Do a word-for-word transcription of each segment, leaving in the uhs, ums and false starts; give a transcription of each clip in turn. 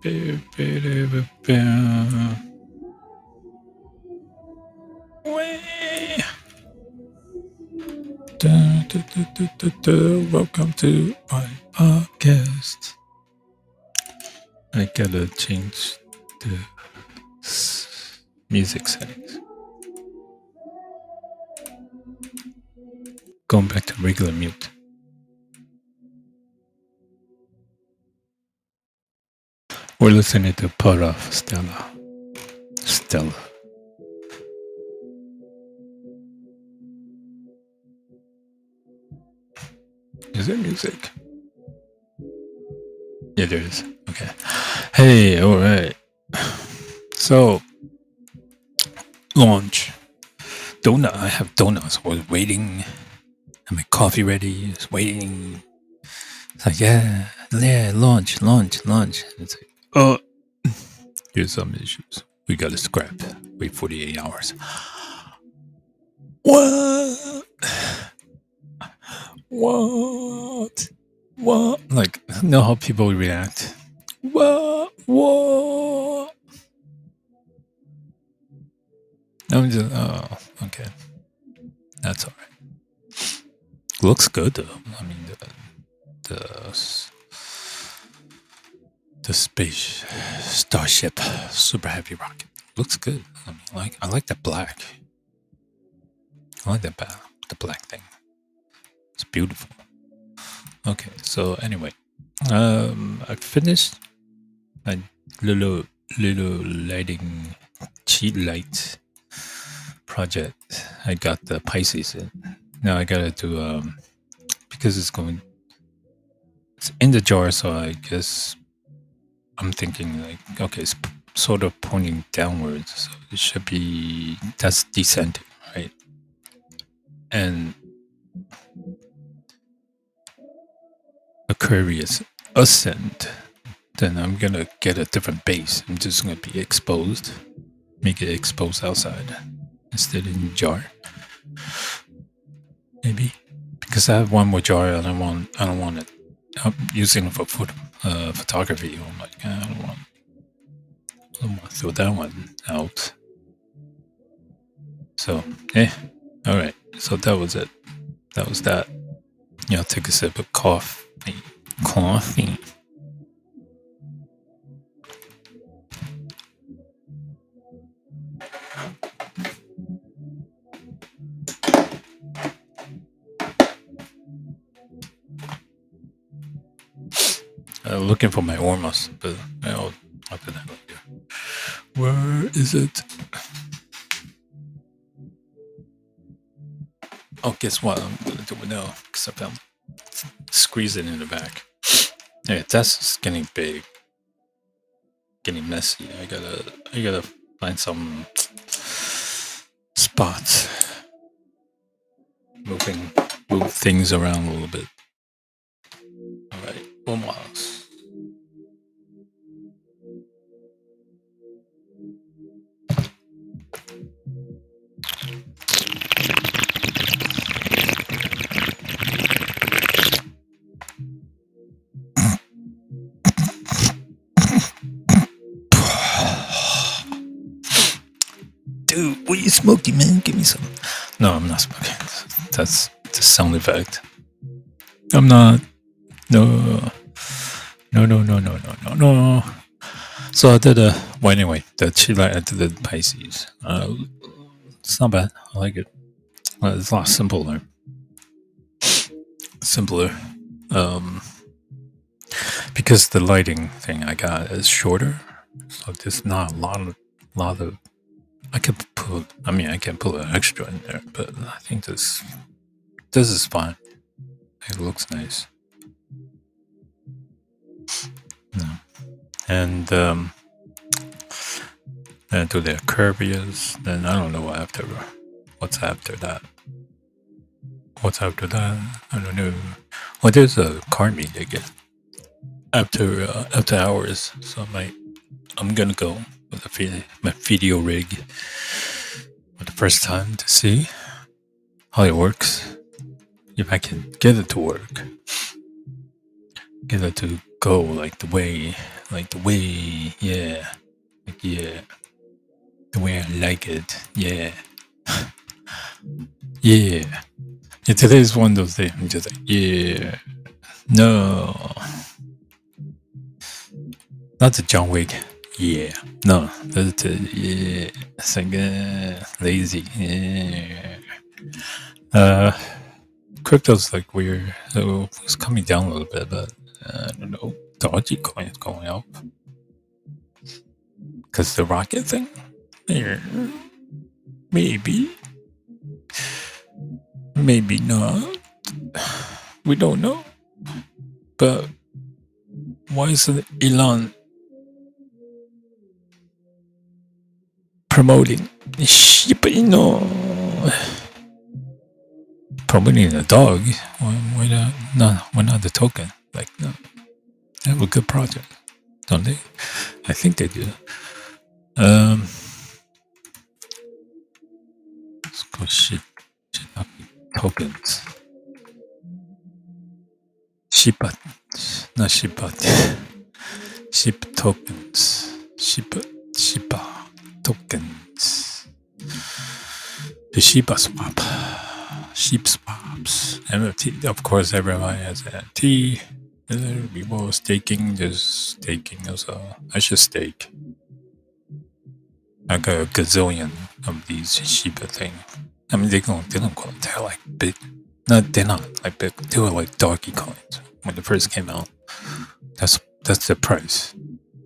Welcome to my podcast. I gotta change the s- music settings. Going back to regular mute. We're listening to Part of Stella. Stella. Is there music? Yeah, there is. Okay. Hey, alright. So, launch. Donut. I have donuts. I was waiting. And my coffee ready. It's waiting. It's like, yeah, yeah, launch, launch, launch. It's like, oh, here's some issues. We gotta scrap. Wait forty-eight hours. What? What? What? Like, know how people react? What? What? I'm just, oh, okay. That's all right. Looks good though. I mean, the the the space starship super heavy rocket looks good. I mean, like I like the black. I like that ba- the black thing. It's beautiful. Okay, so anyway, um, I finished my little little lighting cheat light project. I got the Pisces in. Now I gotta do um because it's going. It's in the jar, so I guess I'm thinking like okay, it's p- sort of pointing downwards, so it should be that's descending, right? And Aquarius ascend, then I'm gonna get a different base. I'm just gonna be exposed, make it exposed outside instead in jar. Maybe because I have one more jar and I want I don't want it. I'm using it for foot, uh, photography. I'm like I don't want I don't want to throw that one out. So eh, all right. So that was it. That was that. You know, take a sip of coffee. Coffee. Uh, looking for my Ormos, but I'll, I'll do that later. Where is it? Oh, guess what? I'm gonna do it now because I found squeeze it in the back. Yeah, that's getting big, getting messy. I gotta, I gotta find some spots, moving, move things around a little bit. All right, almost. Dude, what are you smoking, man? Give me some. No, I'm not smoking. That's the sound effect. I'm not. No. No, no, no, no, no, no, no. So I did a. Well, anyway, the Chile, I did the Pisces. Uh, it's not bad. I like it. Uh, it's a lot simpler. Simpler. Um, because the lighting thing I got is shorter, so there's not a lot of lot of. I could put. I mean, I can put an extra in there, but I think this this is fine. It looks nice. No. And um, then to the Aquarius. Then I don't know what after. What's after that? What's after that? I don't know. Well, there's a card meet I get after uh, after hours, so I might I'm gonna go with a vi- my video rig for the first time to see how it works. If I can get it to work, get it to go, like the way, like the way, yeah, like yeah, the way I like it, yeah, yeah. Yeah, today's one of those days. I'm just like, yeah, no, not the John Wick. Yeah, no, that's the yeah. It's like uh, lazy. Yeah. Uh, crypto's like weird. So it's coming down a little bit, but uh, I don't know. Dogecoin is going up because the rocket thing. Yeah, maybe, maybe not. We don't know. But why isn't Elon promoting Shiba Inu? Promoting a dog? Why, why not? No, why not the token? Like, no, they have a good project, don't they? I think they do. Um, let's go shit, shit up tokens. Shiba, not Shiba. Shiba tokens. Shiba, Shiba tokens. The Shiba swap. Sheep swaps. N F T. Of course, everyone has an N F T. People staking, just staking as well. I should stake. I got a gazillion of these Shiba things. I mean, they don't, they don't call it, they're like big. No, they're not like big. They were like doggy coins when they first came out. That's that's the price.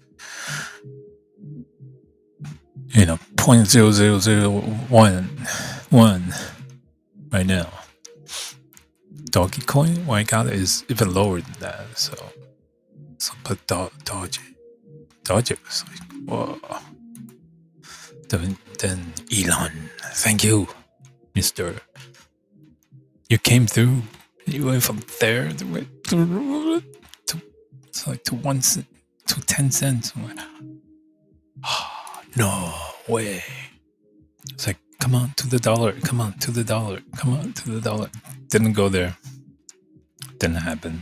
You know, point zero zero zero one one right now. Doggy coin, what I got is even lower than that. So, so but do, Doge, Doge was like, whoa. Then, then Elon, thank you, Mister. You came through. You went from there to, to, to it's like to one cent, to ten cents. I'm like, oh, no way. It's like, come on to the dollar. Come on to the dollar. Come on to the dollar. Didn't go there. Didn't happen.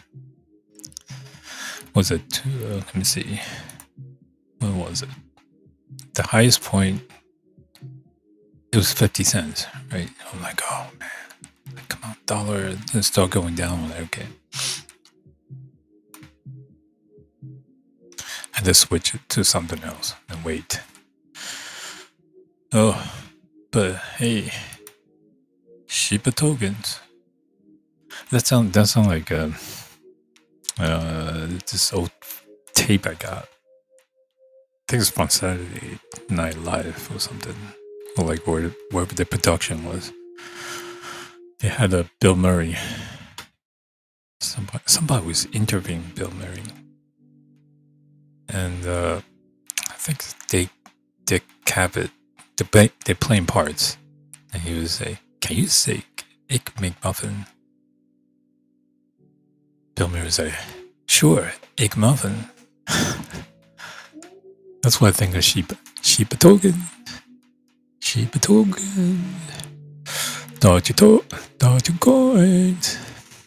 Was it? Uh, let me see. What was it? The highest point. It was fifty cents, right? I'm like, oh man. Like, come on, dollar, it's still going down. I'm like, okay. And then switch it to something else and wait. Oh, but hey, Shiba tokens. That sound that sound like uh, uh, this old tape I got. I think it's from Saturday Night Live or something, or like where wherever the production was. They had a Bill Murray. Somebody, somebody was interviewing Bill Murray, and uh, I think they Dick Cavett. They play, they playing parts, and he was like, "Can you say Egg McMuffin?" Bill Murray was like, "Sure, Egg Muffin." That's what I think of Shiba. Shiba token. Shiba token. Dodgy to Dodgy coins.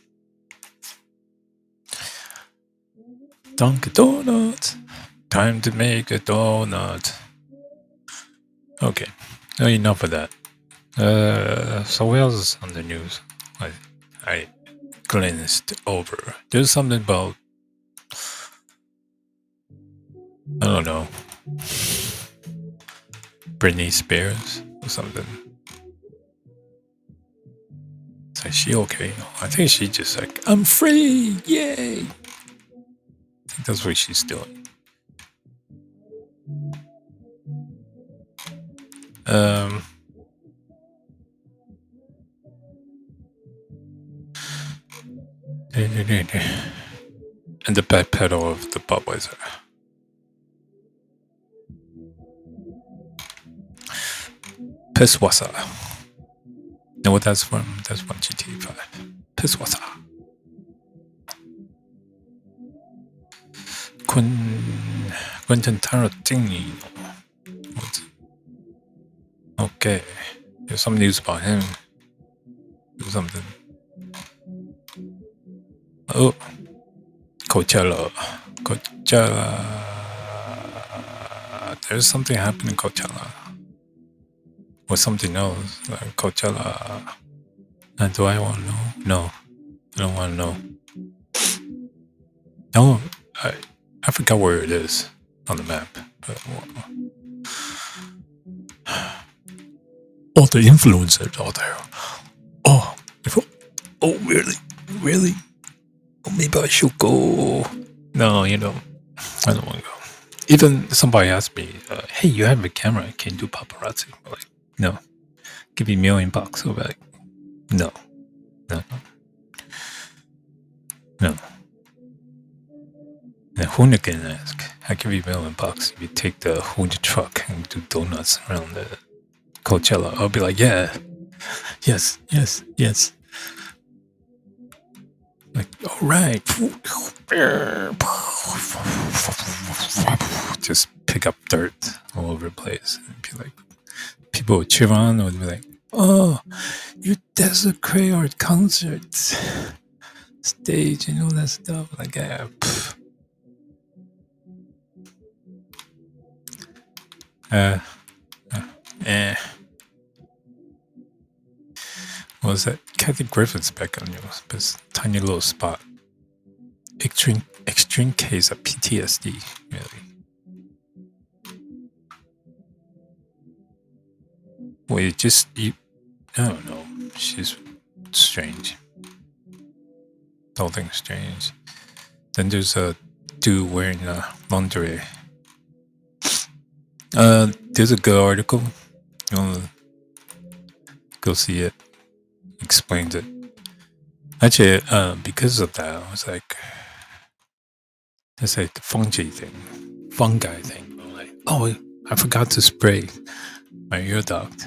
Dunkin' Donuts. Time to make a donut. Okay. No, enough of that. Uh, so what else is on the news? I, I glanced over. There's something about, I don't know, Britney Spears or something. Is like, she okay? I think she just like, I'm free, yay! I think that's what she's doing. Um, and the back pedal of the Budweiser. Pisswasser. Know what that's from? That's from G T A five. Pisswasser. Quentin, Quentin Tarantino. What's it? Okay. There's some news about him. There's something. Oh. Coachella. Coachella. There's something happening in Coachella. Or something else. Like Coachella. And do I want to know? No. I don't want to know. No, I, I forgot where it is on the map. But all the influencers out there. Oh, oh, really? Really? Oh, maybe I should go. No, you know, I don't want to go. Even somebody asked me, uh, hey, you have a camera, can you do paparazzi? I'm like, no. Give me a million bucks. I'll be like, no. No. No. And Hoona can ask, I give you a million bucks if you take the Hoona truck and do donuts around the Coachella. I'll be like, yeah. Yes, yes, yes. Like, all right. Just pick up dirt all over the place. And be like, people would cheer on, or be like, oh, your Desecrate Art concert stage and all that stuff. Like, yeah, uh, uh, eh. What was that? Kathy Griffin's back on you. This tiny little spot. Extreme, extreme case of P T S D, really. Wait, just you. I don't know. She's strange. The whole thing's strange. Then there's a dude wearing a lingerie. Uh, there's a good article. You wanna go see it? Explains it. Actually, uh, because of that, I was like, it's like the fungi thing, fungi thing. I'm like, oh, I forgot to spray my ear duct.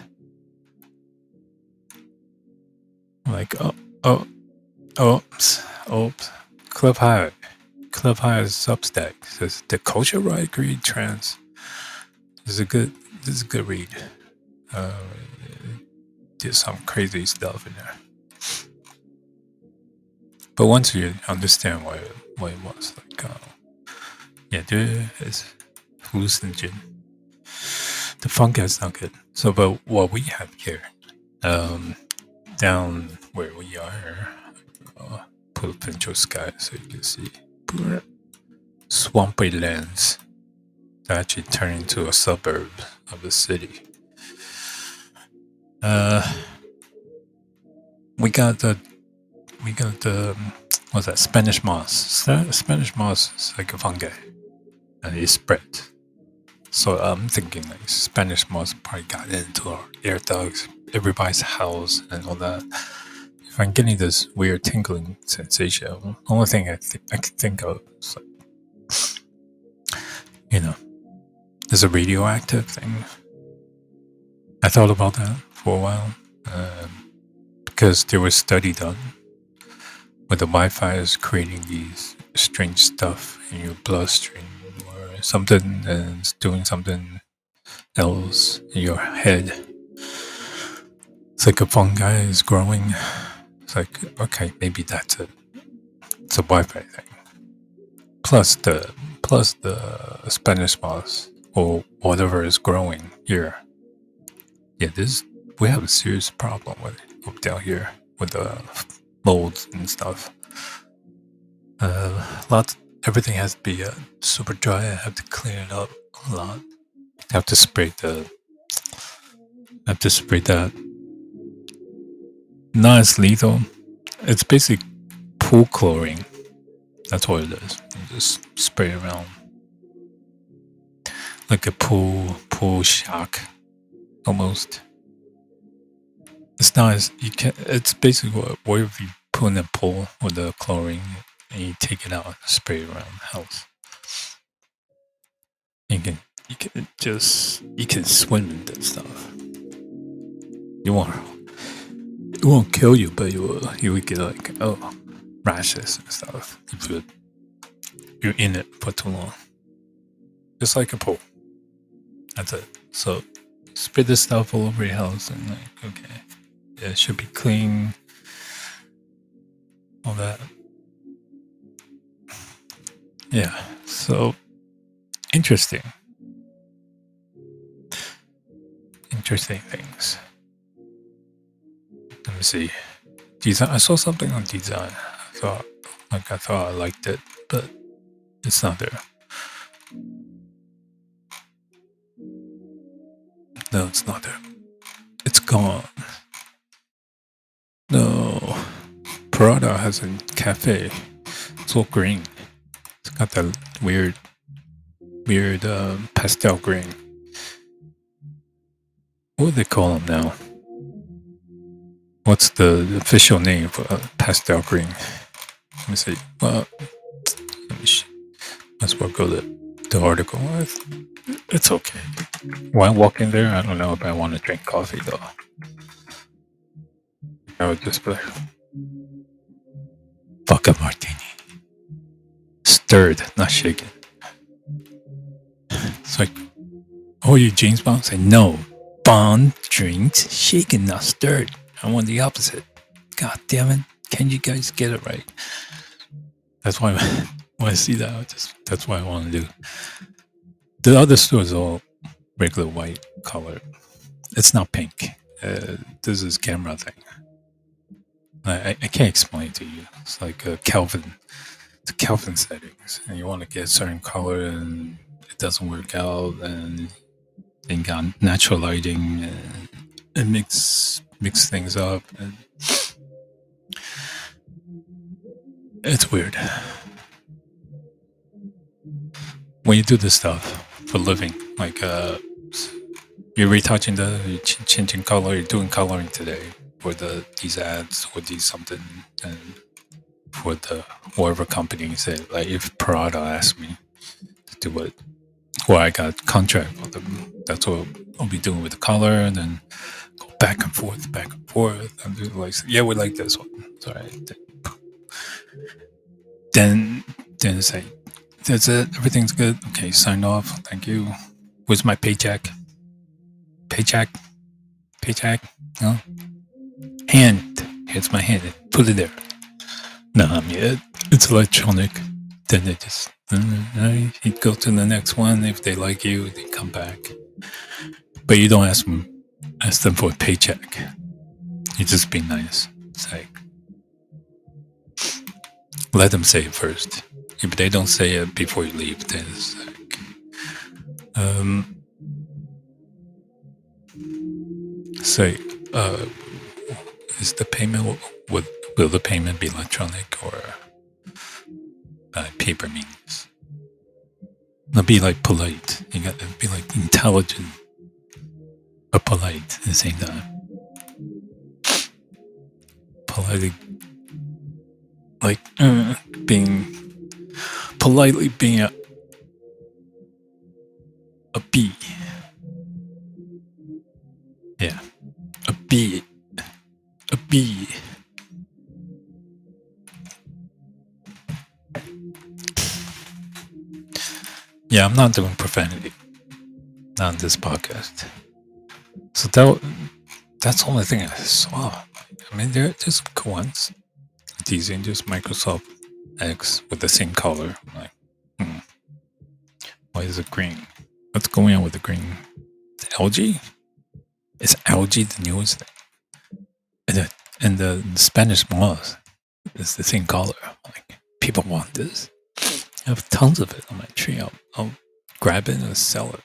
I'm like, oh, oh, oops, oops. Club High, Club High Substack says the culture right greed trans. This is a good, this is a good read. Uh, did some crazy stuff in there. But once you understand what it, what it was, like, uh, yeah, there is hallucinogen. The fungi is not good. So, but what we have here, um, down where we are, uh, put a picture of sky so you can see swampy lands that actually turn into a suburb of the city. Uh, we got the we got the what's that Spanish moss? Spanish moss is like a fungi, and it spread. So I'm thinking like Spanish moss probably got into our air ducts, everybody's house, and all that. If I'm getting this weird tingling sensation, the only thing I, th- I can think of is like, you know, there's a radioactive thing. I thought about that for a while um, because there was a study done where the Wi-Fi is creating these strange stuff in your bloodstream or something, and it's doing something else in your head. It's like a fungi is growing. It's like, okay, maybe that's it. It's a Wi-Fi thing. Plus the plus the Spanish moss or whatever is growing here. Yeah, this we have a serious problem with it up down here with the molds and stuff. Uh, lot everything has to be uh, super dry. I have to clean it up a lot. I have to spray the. I have to spray that. Not as lethal. It's basically pool chlorine. That's what it is. You just spray around like a pool pool shock, almost. It's not as you can. It's basically what whatever you put in a pool with the chlorine and you take it out and spray it around the house. You can you can just you can swim in that stuff. You won't it won't kill you, but you will you will get like oh rashes and stuff if you you're in it for too long. Just like a pool. That's it. So spray this stuff all over your house and like okay, yeah, it should be clean. All that. Yeah. So interesting. Interesting things. Let me see. Design. I saw something on design. I thought, like, I thought I liked it, but it's not there. No, it's not there. It's gone. No. Prada has a cafe. It's all green. It's got that weird, weird um, pastel green. What do they call them now? What's the official name for uh, pastel green? Let me see. Well, let me sh- let's well go to the article. It's, it's okay. When I walk in there, I don't know if I want to drink coffee though. I would just be like, fuck a martini. Stirred, not shaken. It's like, oh, you James Bond? Say, no. Bond drinks shaken, not stirred. I want the opposite. God damn it. Can you guys get it right? That's why when I see that, I just, that's what I want to do. The other store is all regular white color. It's not pink. Uh, this is camera thing. I, I can't explain it to you. It's like a Kelvin. It's Kelvin settings. And you want to get a certain color and it doesn't work out. And then got natural lighting and it mix, mix things up. And it's weird. When you do this stuff for a living, like uh, you're retouching the, you're ch- changing color, you're doing coloring today for the these ads or these something, and for the whatever company said, like if Prada asked me to do it, well, I got contract with them. That's what I'll be doing with the color, and then go back and forth, back and forth. And do like, yeah, we like this one. Sorry. Then, then say, that's it. Everything's good. Okay, sign off. Thank you. Where's my paycheck? Paycheck? Paycheck? No? Hand. Here's my hand. Put it there. No, I mean, it, it's electronic. Then they just, uh, you go to the next one. If they like you, they come back. But you don't ask them, ask them for a paycheck. You just be nice. It's like, let them say it first. If they don't say it before you leave, then it's like, um, say, uh, is the payment, would, will the payment be electronic or uh, paper means? Now be like polite. You got to be like intelligent or polite at the same time. Politely, like uh, being politely being a a bee. Yeah, a bee, a bee. Yeah, I'm not doing profanity, not on this podcast. So that that's the only thing I saw. I mean, there, there's cool ones. These in just Microsoft X with the same color. I'm like, hmm, why is it green? What's going on with the green? The L G? Is L G the newest thing? And the, and the Spanish malls is the same color. I'm like, people want this. I have tons of it on my tree. I'll, I'll grab it and sell it.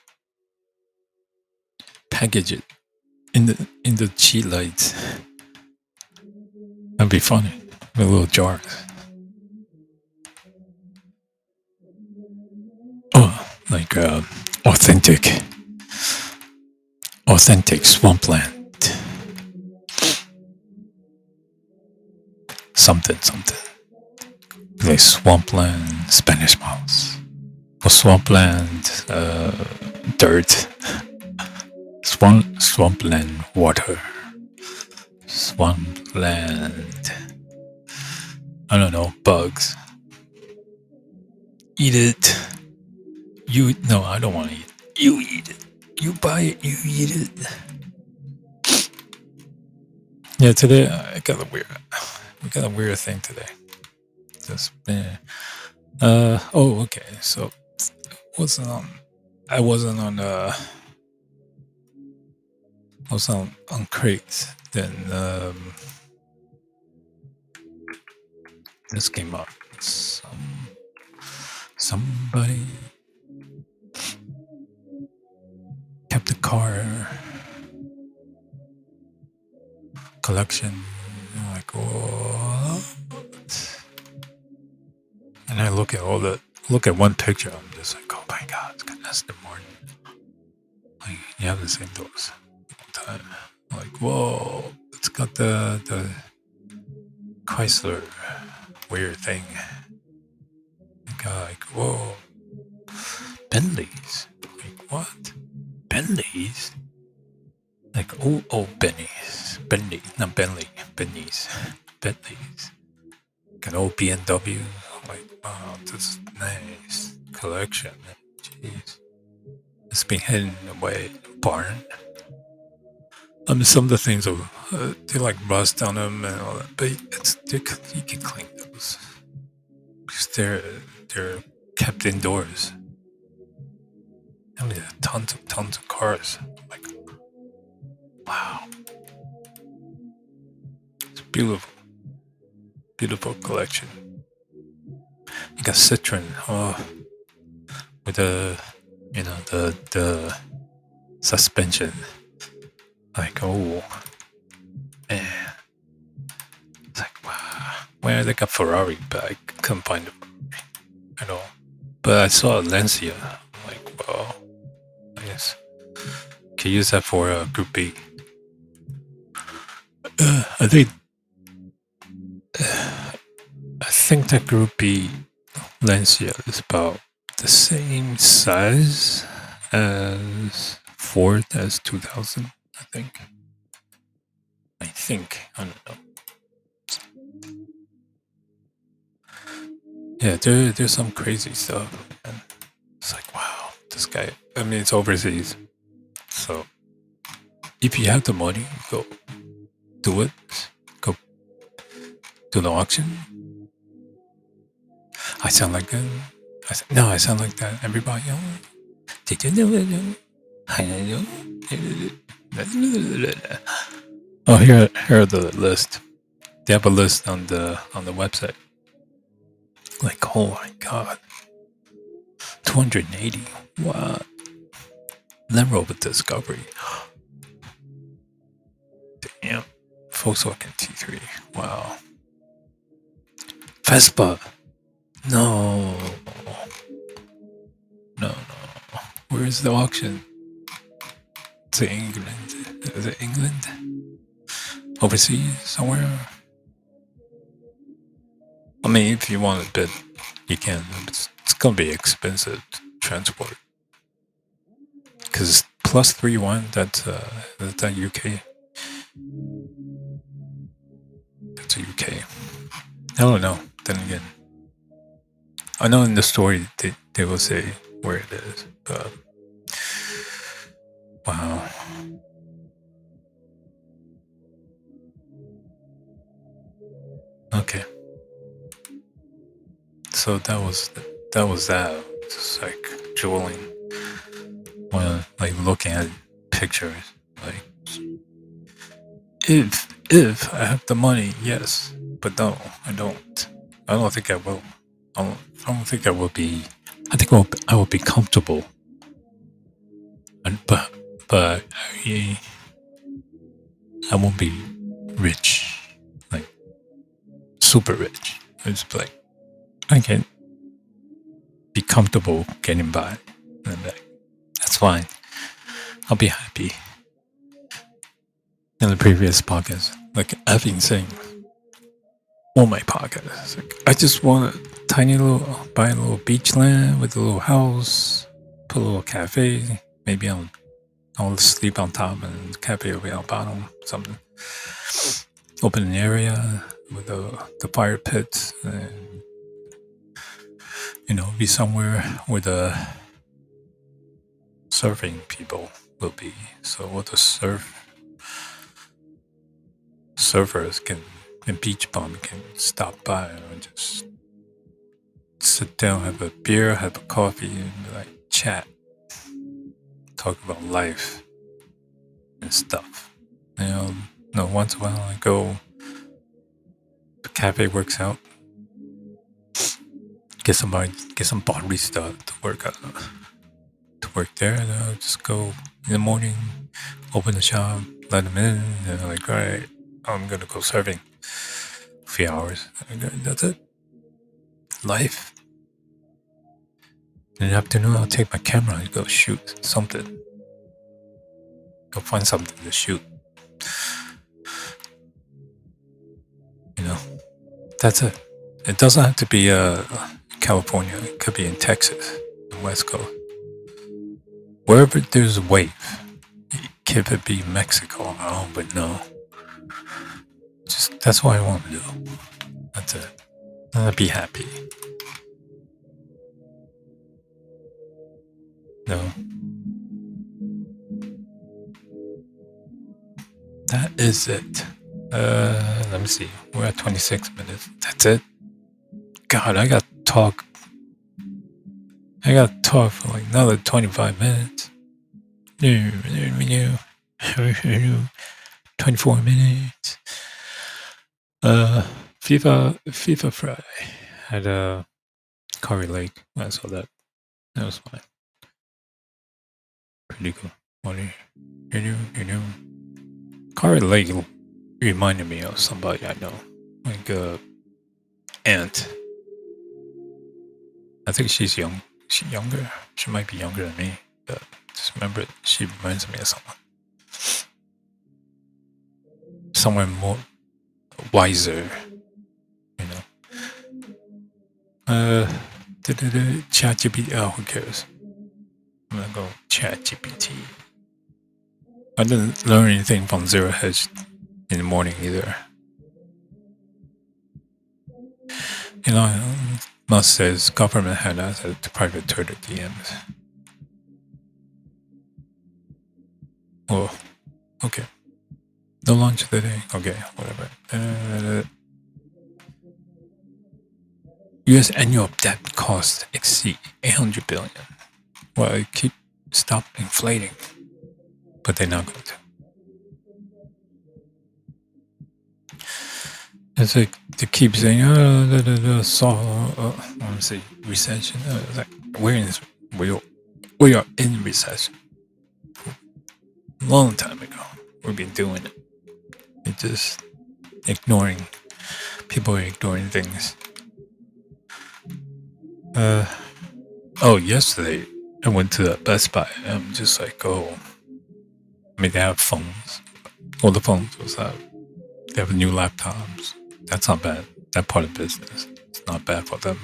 Package it in the in the cheat lights. That'd be funny. With little jars. Oh, like uh, authentic, authentic swampland. Something, something. Like swampland Spanish mouse. Or swampland uh, dirt. Swamp, swampland water. Swampland. I don't know, bugs. Eat it. You no, I don't want to eat it. You eat it. You buy it. You eat it. Yeah, today I got a weird. We got a weird thing today. Just eh. uh oh, okay. So wasn't on. I wasn't on. Uh, I was on on Craig's. Then um, this came up. Some somebody kept the car collection. I'm like, what? And I look at all the look at one picture. I'm just like, oh my god, it's got Aston Martin. Like, you haven't seen those time. Like, whoa, it's got the the Chrysler weird thing. Like, uh, like whoa, Bentleys. Like, what? Bentleys? Like, oh, oh, Bentleys, Bentley, not Bentley, Bentleys, Bentleys. Like an old B M W. I'm like, wow, this is nice collection. Jeez, it's been hidden away in the barn. I mean, some of the things are uh, they like rust on them and all that, but it's you can clean those because they're they're kept indoors. I mean, tons of tons of cars. Like, wow, it's beautiful, beautiful collection. You got Citroen, oh, with the you know the the suspension. Like, oh man, it's like, wow. Well, they got Ferrari, but I couldn't find them at all. But I saw a Lancia. I'm like, wow, I guess can use that for uh, Group B. Uh, I think uh, I think that Group B Lancia is about the same size as Ford S two thousand. I think. I think. I don't know. Yeah, there, there's some crazy stuff. And it's like, wow, this guy. I mean, it's overseas. So, if you have the money, go do it. Go do the auction. I sound like that. I, no, I sound like that. Everybody, oh, did you know that? I know. Oh, here, here are the list. They have a list on the on the website. Like, oh my god, two hundred eighty. What? Land Rover Discovery. Damn. Volkswagen T three. Wow. Vespa. No. No, no. Where is the auction? It's in England. Is it England? Overseas somewhere? I mean, if you want to bid, you can. It's, it's gonna be expensive to transport. Because plus three one, that's uh, that's that U K. That's a U K. I don't know. Then again, I know in the story they they will say where it is, but wow. Okay. So that was that was that. Just like drooling, when like looking at pictures. Like, if if I have the money, yes, but no, I don't. I don't think I will. I don't, I don't think I will be. I think I will, I will be comfortable. And, but but I, I won't be rich, like super rich. I just be like, I can be comfortable getting by, and like, that's fine. I'll be happy. In the previous podcast, like I've been saying, all my podcasts, like, I just want a tiny little, buy a little beach land with a little house, put a little cafe. Maybe I'll, I'll sleep on top and the cafe will be on bottom. Something. Open an area with the the fire pit, and you know, be somewhere where the surfing people will be. So all the surf surfers can and beach bum can stop by and just sit down, have a beer, have a coffee, and be like, chat, talk about life and stuff. You know, you know once in a while I go to cafe, works out, get somebody, get some barista to work out, to work there. And I'll just go in the morning, open the shop, let them in. And they're like, all right, I'm gonna go surfing. A few hours. That's it. Life. In the afternoon, I'll take my camera and go shoot something. Go find something to shoot. You know, that's it. It doesn't have to be uh, California. It could be in Texas, the West Coast. Wherever there's a wave. Could it be Mexico? Oh, but no. Just that's what I want to do. That's it. I'll be happy. No. That is it. Uh, let me see. We're at twenty-six minutes. That's it. God, I got to talk. I got to talk for like another twenty-five minutes. twenty-four minutes. Uh, FIFA, FIFA Friday at uh, Curry Lake. I saw that. That was fine. Pretty cool. What do you, you know, you know? Curry Lake reminded me of somebody I know, like uh, Aunt. I think she's young. She's younger. She might be younger than me. But just remember, she reminds me of someone. Someone more wiser, you know. Uh, ChatGPT. Oh, who cares? I'm gonna go ChatGPT. I didn't learn anything from Zero Hedge in the morning either. You know, Musk says government had access to private Twitter D Ms. Oh, okay. No lunch today. Okay, whatever. Uh, U S annual debt costs exceed eight hundred billion. Well, it keep stop inflating, but they're not going to. It's like they keep saying, "Oh, the the, the soft, uh, let me see, recession." Uh, it's like we're in this, we are, we are in recession. Long time ago, we've been doing it. It's just ignoring. People are ignoring things. Uh, oh, yesterday I went to Best Buy. I'm just like, oh, I mean, they have phones. All the phones was out. They have new laptops. That's not bad. That part of business, it's not bad for them.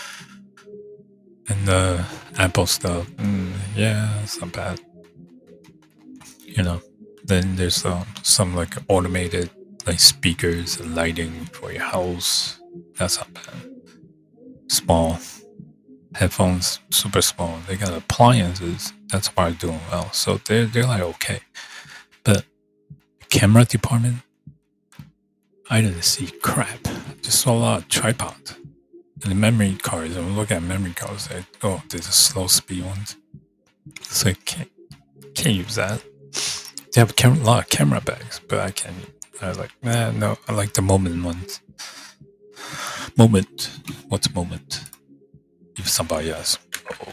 And uh, Apple stuff, mm, yeah, it's not bad. You know. Then there's um, some like automated like speakers and lighting for your house. That's not bad. Small headphones, super small. They got appliances. That's why they're doing well. So they're they're like okay, but camera department, I didn't see crap. Just saw a lot of tripods and the memory cards. When we look at memory cards, they oh, there's a slow speed ones. So I can't can't use that. They have a, cam- a lot of camera bags, but I can't. I like, nah, no, I like the moment ones. Moment. What's moment? If somebody else. Oh,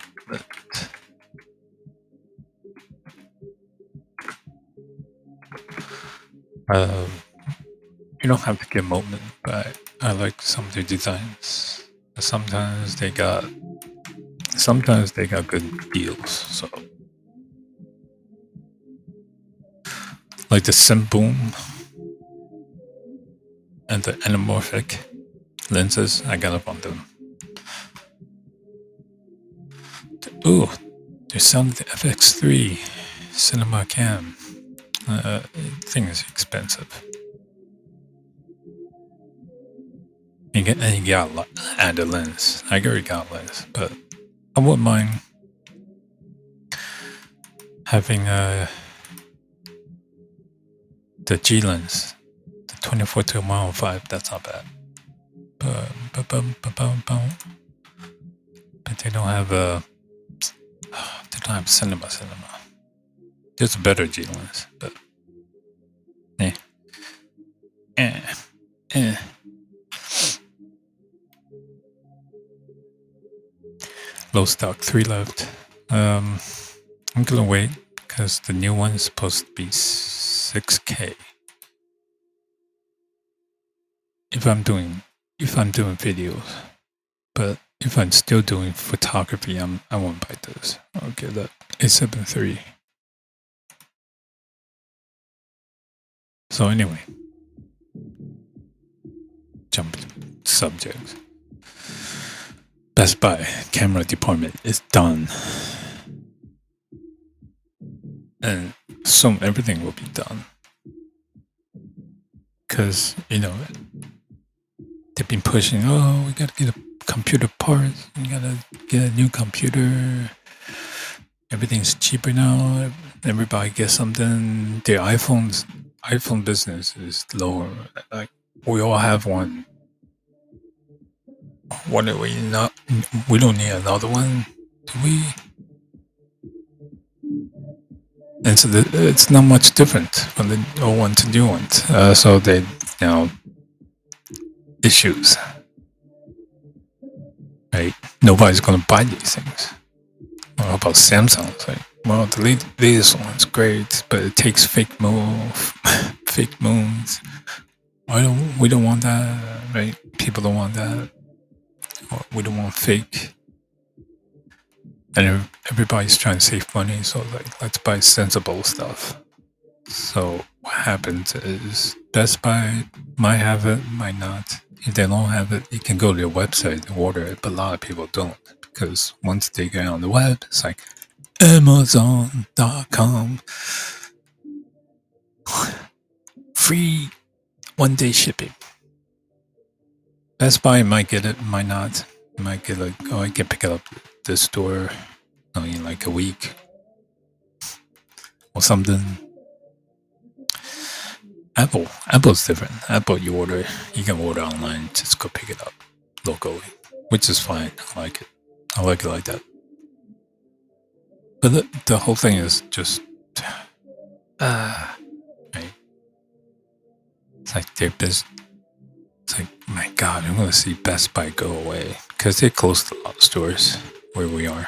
um, you don't have to get moment, but I like some of their designs. Sometimes they got, sometimes they got good deals. So. Like the Simboom and the anamorphic lenses, I got up on them. Ooh, there's some of the F X three cinema cam. Uh, thing is expensive. You get, and you got add a lens. I already got a lens, but I wouldn't mind having a. The G lens, the twenty-four to one oh five, that's not bad. But, but, but, but, but, but they don't have a. don't have cinema cinema. There's a better G lens, but eh. Eh. Eh. Low stock, three left. Um, I'm gonna wait because the new one is supposed to be six K. If I'm doing, if I'm doing videos, but if I'm still doing photography, I'm I won't buy this. I'll get that A seven three. So anyway, jump subjects. Best Buy camera department is done. And soon everything will be done. Because, you know, they've been pushing, oh, we gotta get a computer parts, we gotta get a new computer. Everything's cheaper now. Everybody gets something. Their iPhones, iPhone business is lower. Like, we all have one. What do we not? We don't need another one, do we? And so the, it's not much different from the old one to new ones. Uh, so they, you know, issues, right? Nobody's gonna buy these things. Well, how about Samsung? It's like, well, the latest one's great, but it takes fake move, fake moons. I don't. We don't want that, right? People don't want that. We don't want fake. And everybody's trying to save money, so like, let's buy sensible stuff. So what happens is Best Buy might have it, might not. If they don't have it, you can go to their website and order it, but a lot of people don't. Because once they get on the web, it's like Amazon dot com. Free one day shipping. Best Buy might get it, might not. You might get like, oh, I can pick it up at this store I mean, like a week or something. Apple, Apple's different. Apple, you order, you can order online, just go pick it up locally, which is fine. I like it. I like it like that. But the, the whole thing is just, uh, right? It's like they're busy. It's like, my God, I'm going to see Best Buy go away because they closed a lot of stores where we are.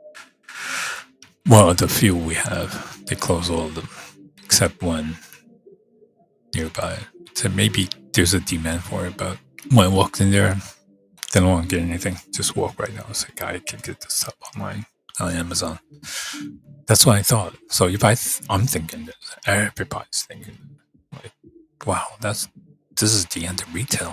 Well, the few we have, they close all of them except one nearby. So maybe there's a demand for it, but when I walked in there, they don't want to get anything. Just walk right now. It's like, I can get this stuff online on Amazon. That's what I thought. So if I, th- I'm thinking this, everybody's thinking, like, wow, that's this is the end of retail.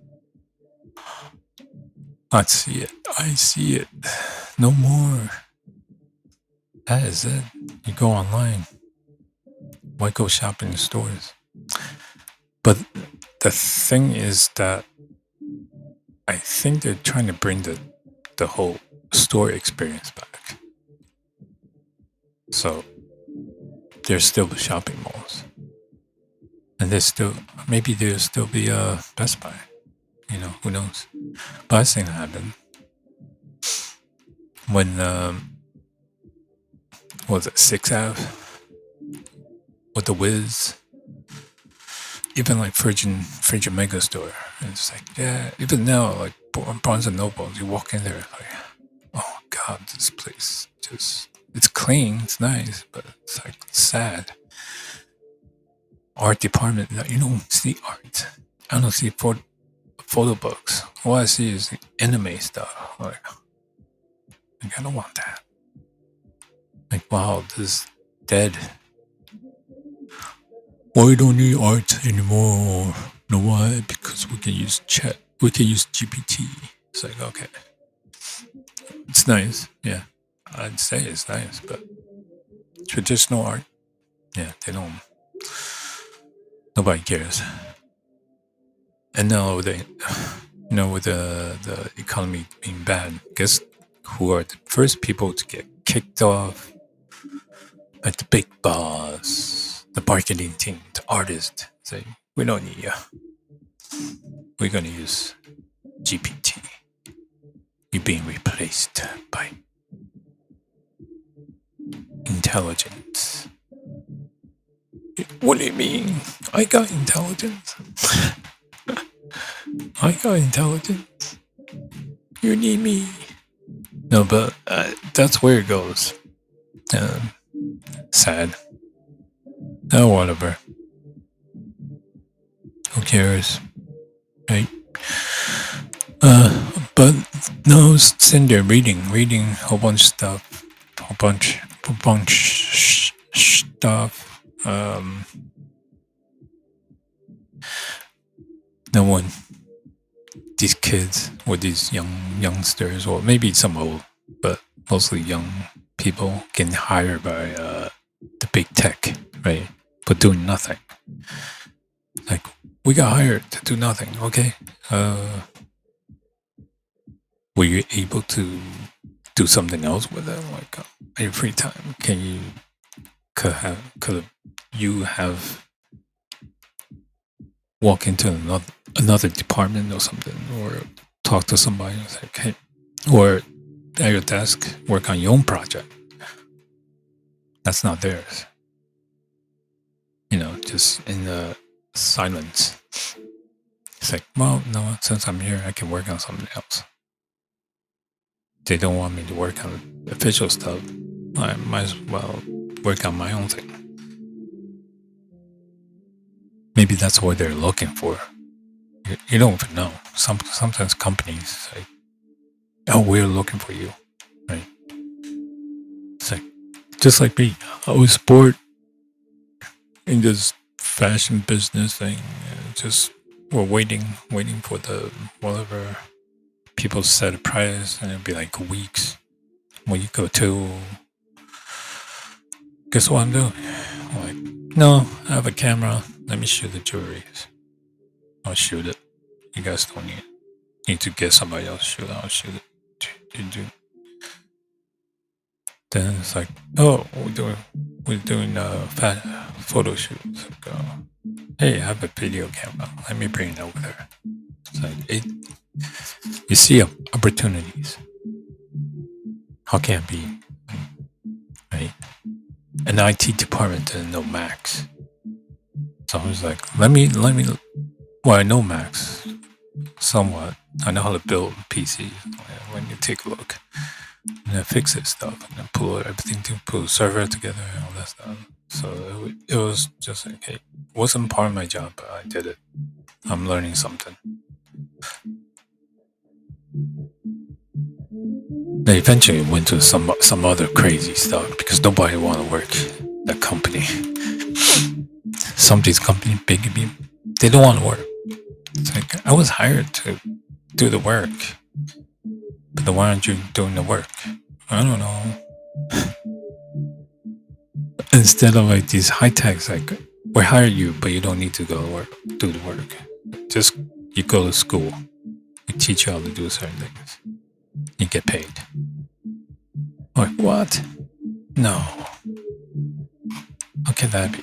I see it. I see it. No more. That is it. You go online. Why go shopping in stores? But the thing is that I think they're trying to bring the the whole store experience back. So there's still the shopping malls. And there's still, maybe there'll still be a Best Buy. You know, who knows? But I've seen it happen. When, um, what was it, six Ave? With the Wiz? Even like Virgin, Virgin Mega Store. And it's like, yeah, even now, like Barnes and Noble, you walk in there, like, oh God, this place just, it's clean, it's nice, but it's like sad. Art department, you don't see art. I don't see photo, photo books. All I see is anime stuff. Like, like, I don't want that. Like, wow, this is dead. Well, we don't need art anymore. You know why? Because we can use chat. We can use G P T. It's like, okay. It's nice. Yeah. I'd say it's nice, but traditional art, yeah, they don't. Nobody cares. And now they, you know, with the, the economy being bad, guess who are the first people to get kicked off? Like the big boss, the marketing team, the artist. Say, we don't need you. We're going to use G P T. You're being replaced by intelligence. What do you mean? I got intelligence. I got intelligence. You need me. No, but uh, that's where it goes. Um, sad. Oh, whatever. Who cares? Right? Uh, but no, sitting there reading, reading a whole bunch of stuff, whole bunch, whole bunch sh- stuff. Um, no one, these kids or these young youngsters, or maybe some old, but mostly young people getting hired by uh, the big tech, right? But doing nothing. Like, we got hired to do nothing, okay? Uh, were you able to do something else with it? Like, uh, in your free time, can you could have could you have walk into another another department or something, or talk to somebody and say, hey, or at your desk work on your own project? That's not theirs. You know, just in the silence. It's like, well, no, since I'm here, I can work on something else. They don't want me to work on official stuff. I might as well work on my own thing. Maybe that's what they're looking for. You, you don't even know. Some sometimes companies say, "Oh, we're looking for you," right? It's like, just like me. I was bored in this fashion business thing. Just we're waiting, waiting for the whatever people set a price, and it'll be like weeks. When you go to, guess what I'm doing? I'm like, no, I have a camera. Let me shoot the jewelry. I'll shoot it. You guys don't need need to get somebody else to shoot it. I'll shoot it. You do. Then it's like, oh, we're doing we're doing a fat photo shoot. It's like, uh, hey, I have a video camera. Let me bring it over there. It's like it. You see opportunities. How can it be? Right? An I T department didn't know Max. So I was like, let me, let me, well, I know Max somewhat. I know how to build P Cs. When you take a look, and then fix this stuff, and then pull everything to pull the server together and all that stuff. So it, it was just like, hey, it wasn't part of my job, but I did it. I'm learning something. They eventually went to some some other crazy stuff because nobody want to work that company. Some of these companies, big, they don't want to work. It's like, I was hired to do the work, but then why aren't you doing the work? I don't know. Instead of like these high techs, like, we hire you, but you don't need to go to work, do the work. Just you go to school, we teach you how to do certain things. You get paid. Like, what? No. How can that be?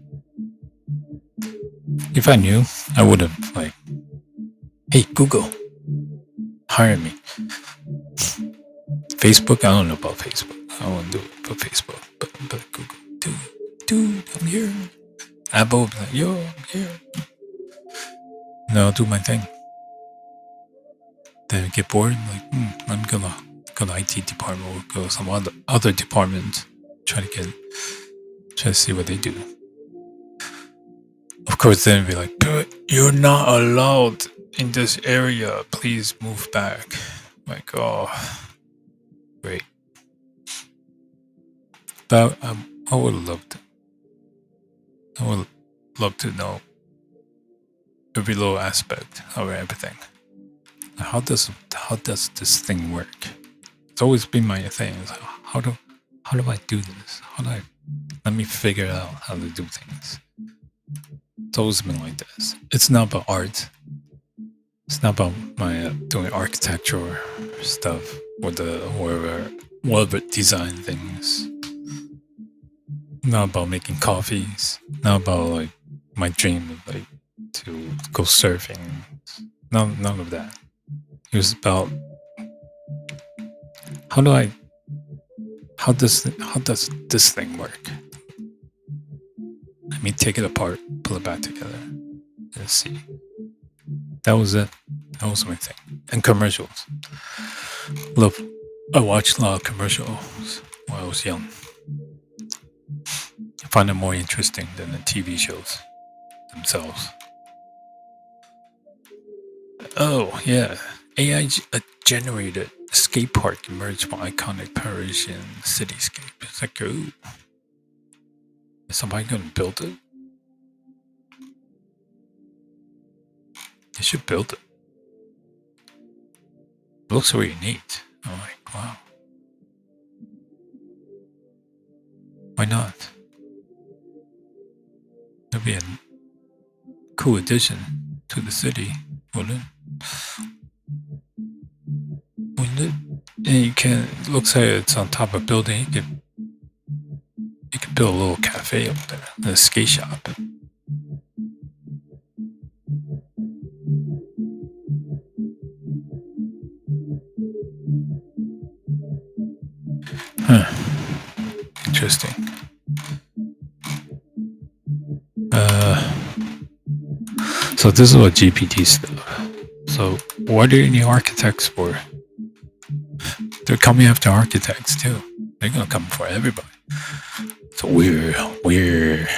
If I knew, I would have, like, hey, Google, hire me. Facebook, I don't know about Facebook. I won't do it for Facebook, but, but Google, dude, dude, I'm here. Apple will be like, yo, I'm here. No, I'll do my thing. Then I get bored, like, hmm, I'm gonna go to I T department or go to some other other department, try to get, try to see what they do. Of course, then be like, but you're not allowed in this area. Please move back. Like, oh, great. But um, I would love to. I would love to know every little aspect of everything. How does how does this thing work? It's always been my thing. It's like, how do how do I do this? How do I let me figure out how to do things? It's always been like this. It's not about art. It's not about my uh, doing architecture stuff or the whatever whatever design things. Not about making coffees. Not about like my dream of like to go surfing. None none of that. It was about how do I how does how does this thing work? Let me take it apart, pull it back together. Let's see. That was it. That was my thing. And commercials. Love. I watched a lot of commercials when I was young. I find them more interesting than the T V shows themselves. Oh yeah, A I g- uh, generated skate park emerged from iconic Parisian cityscape. It's like, ooh, is somebody gonna build it? They should build it. It looks really neat. I'm like, wow. Why not? That'd be a cool addition to the city, wouldn't it? Wouldn't it? And you can. It looks like it's on top of a building. You could. You could build a little cafe up there, and a skate shop. Huh. Interesting. Uh. So this is what G P T stuff. So what are any architects for? They're coming after architects too. They're gonna come for everybody. So we're we're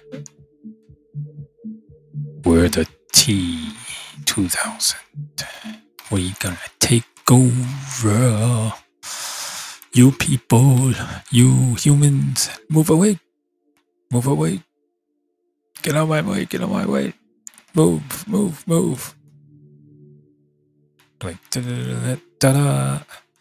we're the T two thousand. We gonna take over. You people, you humans, move away, move away. Get out of my way, get out of my way. Move, move, move. Like da da da da.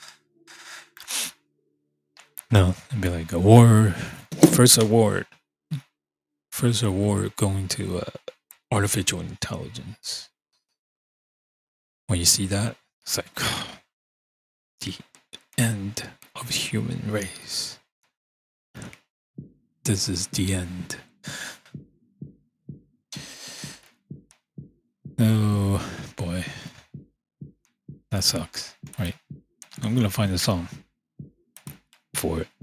No, it'd be like award, first award, first award going to uh, artificial intelligence. When you see that, it's like the end of human race. This is the end. Oh boy, that sucks. Right, I'm gonna find a song for it.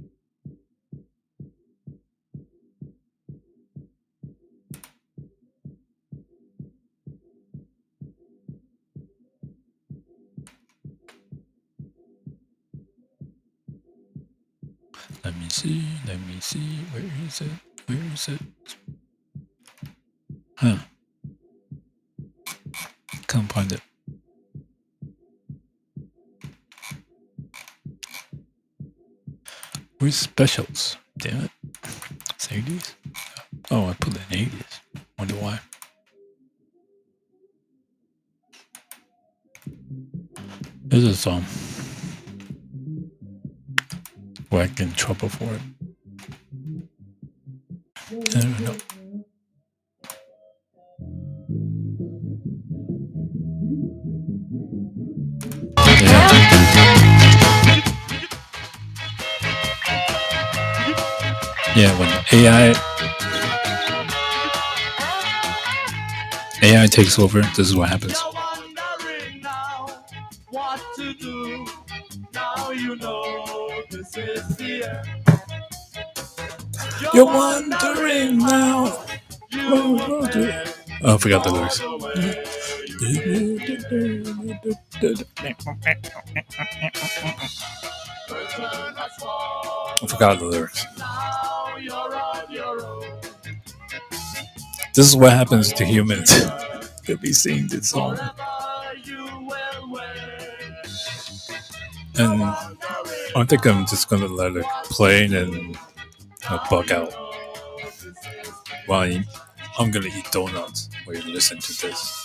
Let me see, let me see, where is it? Where is it? Huh. Can't find it. Where's specials? Damn it. It's eighties? Oh, I put it in eighties. Wonder why. There's a song. Where I get in trouble for it. I don't know. Yeah, when A I A I takes over, this is what happens. You're wondering now. Oh, I forgot the lyrics. I forgot the lyrics. This is what happens to humans. They'll be singing this song. And I think I'm just gonna let it play and I'll bug out. While I'm, I'm gonna eat donuts while you listen to this.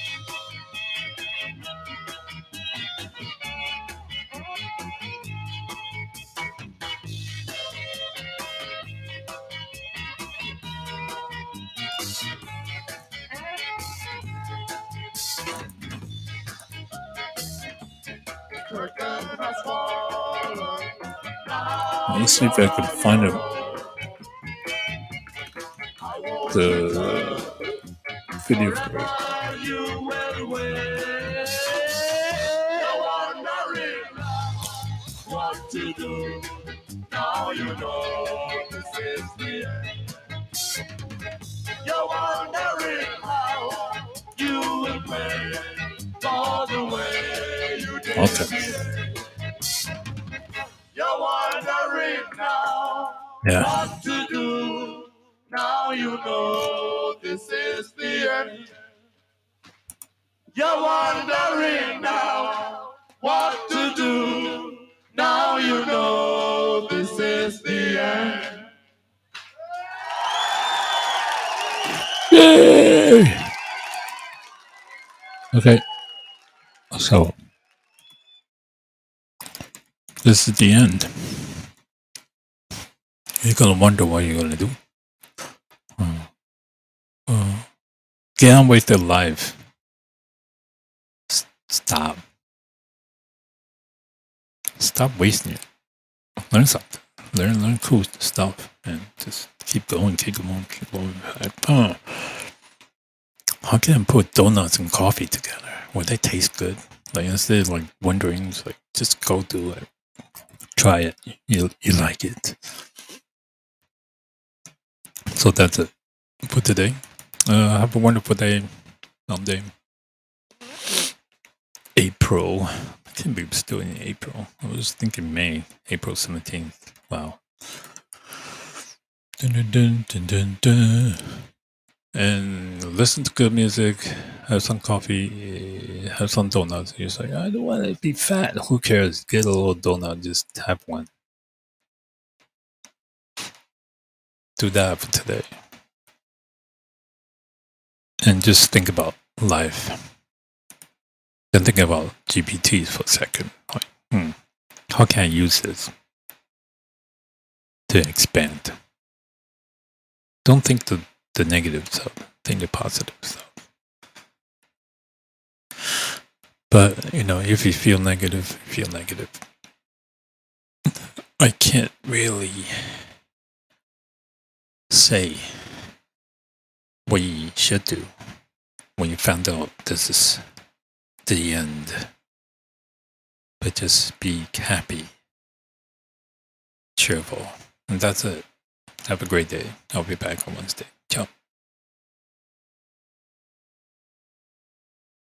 Let's see if I can find it. The video for it. You're wondering how you will pay for the way you did. Okay. You're wondering now Yeah. what to do. Now you know this is the end. You're wondering now what to do. Now you know this is the end. Yay! Okay. So, this is the end. You're gonna wonder what you're gonna do. Uh, uh, get on with your life. S- stop. Stop wasting it. Learn something. Learn, learn cool stuff, and just keep going, keep going, keep going. Like, uh, how can I put donuts and coffee together? Would they taste good? Like instead of like wondering, it's like just go do it. Try it. You you like it. So that's it for today. Uh, have a wonderful day. Someday. April. I can't believe it's still in April. I was thinking May. April seventeenth. Wow. Dun, dun, dun, dun, dun, dun. And listen to good music. Have some coffee. Have some donuts. You're just like, I don't want to be fat. Who cares? Get a little donut. Just have one. Do that for today. And just think about life. Then think about G P Ts for a second. Like, hmm, how can I use this to expand? Don't think the, the negative stuff. Think the positive stuff. But, you know, if you feel negative, feel negative. I can't really say what you should do when you found out this is the end. But just be happy, cheerful. And that's it. Have a great day. I'll be back on Wednesday. Ciao.